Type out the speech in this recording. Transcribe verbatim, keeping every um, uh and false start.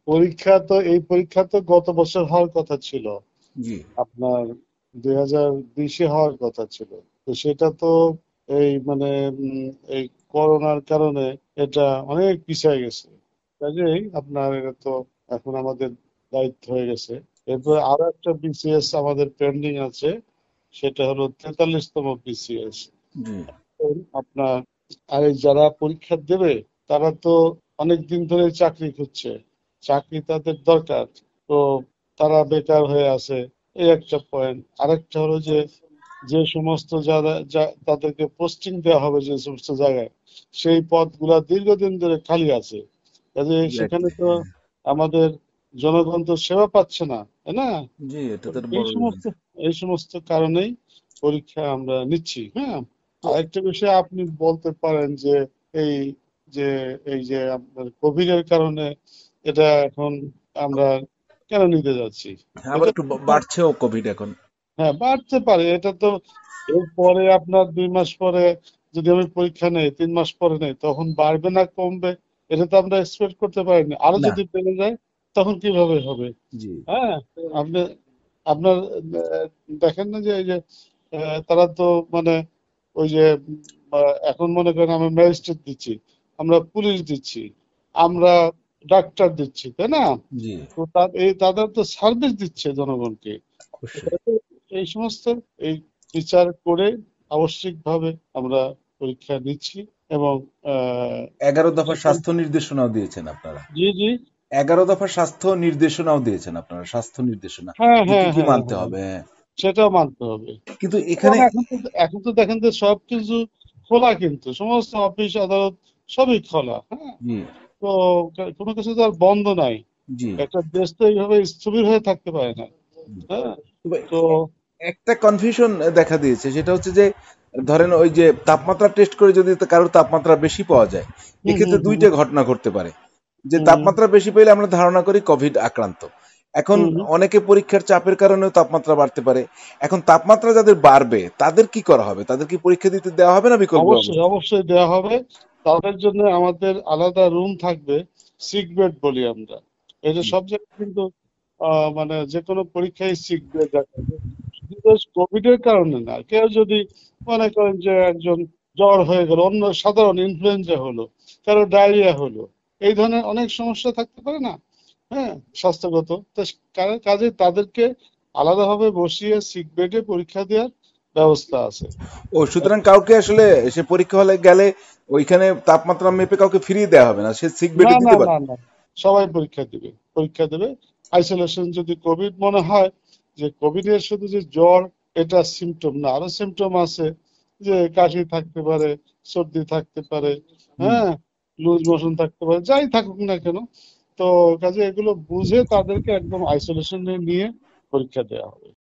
পরীক্ষা তো এই পরীক্ষা তো গত বছর হওয়ার কথা ছিল, জি। আপনার দুই হাজার বিশে হওয়ার কথা ছিল। তো সেটা তো এই মানে উম, এই করোনার কারণে এটা অনেক পিছিয়ে গেছে। কাজেই আপনার এটা তো এখন আমাদের দায়িত্ব হয়ে গেছে। এরপর আরো একটা বিসিএস আমাদের পেন্ডিং আছে, সেটা হলো তেতাল্লিশতম বিসিএস। জি। আপনার আর এই যারা পরীক্ষা দেবে তারা তো অনেক দিন ধরে চাকরি খুঁজছে, চাকরি তাদের দরকার। তো তারা বেকার হয়ে আছে, এই একটা পয়েন্ট। আরেকটা হলো যে যে সমস্ত যারা যা- তাদেরকে পোস্টিং দেওয়া হবে যে সমস্ত জায়গায়, সেই পদগুলা দীর্ঘদিন ধরে খালি আছে। কাজে সেখানে এক্স্যাক্টলি, তো হ্যাঁ। আমাদের জনগণ তো সেবা পাচ্ছে না, তাই না? জি, এটা তো তো একটা এই বড় সমস্ত বিষয়। এই সমস্ত কারণেই পরীক্ষা আমরা নিচ্ছি। হ্যাঁ, তো আরেকটা বিষয় আপনি বলতে পারেন যে এই যে এই যে আপনার কোভিড এর কারণে এটা এখন আমরা কেন নিতে যাচ্ছি, আবার এটা একটু বা- তো বাড়ছেও কোভিড এখন। হ্যাঁ বাড়তে পারে। এটা তো এরপরে আপনার দুই মাস পরে যদি আমি পরীক্ষা নেই, তিন মাস পরে নেই, তখন বাড়বে না কমবে এটা তো আমরা এক্সপেক্ট করতে পারিনি। আরো না। যদি বেড়ে যায় তখন কিভাবে হবে? জি। হ্যাঁ, আপনি আপনার আহ, দেখেন না যে এই যে আহ, তারা তো মানে ওই যে উম, আহ, এখন মনে করেন আমরা ম্যাজিস্ট্রেট দিচ্ছি, আমরা পুলিশ দিচ্ছি, আমরা ডাক্তার দিচ্ছি, তাই না? জি। তো তা- এই তাদের তো সার্ভিস দিচ্ছে জনগণকে। অবশ্যই। এই সমস্ত এই বিচার করে আবশ্যিকভাবে আমরা পরীক্ষা নিচ্ছি এবং আহ, এগারো দফা এখন স্বাস্থ্য নির্দেশনাও দিয়েছেন আপনারা। জি জি এগারো দফা স্বাস্থ্য নির্দেশনাও দিয়েছেন আপনারা, স্বাস্থ্য নির্দেশনা হ্যাঁ যে কি হ্যাঁ কি হ্যাঁ মানতে হ্যাঁ, হবে, হ্যাঁ। সেটাও মানতে হবে। কিন্তু এবং এখানে এখন তো এখন তো দেখেন যে সবকিছু খোলা, কিন্তু সমস্ত অফিস আদালত সবই খোলা। হ্যাঁ, জি। তো ক- কোনো কিছু তো আর বন্ধ নাই। জি। একটা দেশ তো এইভাবে স্থবির হয়ে থাকতে পারে না। হ্যাঁ, তবে তো এ- একটা কনফিউশন দেখা দিয়েছে, সেটা হচ্ছে যে ধরেন ওই যে তাপমাত্রা টেস্ট করে যদি কারোর তাপমাত্রা বেশি পাওয়া যায়, হুম এক্ষেত্রে হুম দুইটা হুম ঘটনা ঘটতে পারে। যে হুম তাপমাত্রা বেশি পেলে আমরা ধারণা করি কোভিড আক্রান্ত। এখন হুম হুম। অনেকে পরীক্ষার চাপের কারণেও তাপমাত্রা বাড়তে পারে। এখন তাপমাত্রা যাদের বাড়বে তাদের কি করা হবে? তাদের কি পরীক্ষা দিতে দেওয়া হবে না বিকল্প অবশ্যই ব্যবস্থা? অবশ্যই দেওয়া হবে। তাদের জন্য আমাদের আলাদা রুম থাকবে, সিক বেড বলি আমরা। এই যে সব জায়গায় কিন্তু আহ, মানে যে কোনো পরীক্ষায় সিক বেড রাখা হবে। শুধু কোভিড এর কারণে না, কেউ যদি মনে করেন যে একজন জ্বর হয়ে গেল, অন্য সাধারণ ইনফ্লুয়েঞ্জা হলো, কারো ডায়রিয়া হলো, এই ধরনের অনেক সমস্যা থাকতে পারে না? হ্যাঁ, স্বাস্থ্যগত তো কারো কাজে তাদেরকে আলাদাভাবে বসিয়ে সিক বেডে পরীক্ষা দেওয়ার ব্যবস্থা আছে। ও, সুতরাং কাউকে আসলে সে পরীক্ষা হলে গেলে ওইখানে তাপমাত্রা মেপে কাউকে ফিরিয়ে দেওয়া হবে না, সে সিক না বেডে না দিতে না পারবে। না, সবাই পরীক্ষা দিবে, পরীক্ষা দেবে। আইসোলেশন যদি কোভিড মনে হয় যে কোভিড এর শুধু যে জ্বর এটা সিমটম না, আরো সিমটম আছে, যে কাশি থাকতে পারে, সর্দি থাকতে পারে, হুম। হ্যাঁ, লুজ মোশন থাকতে পারে, যাই থাকুক না কেন। তো কাজে এগুলো বুঝে তাদেরকে একদম আইসোলেশনে নিয়ে পরীক্ষা দেওয়া হবে।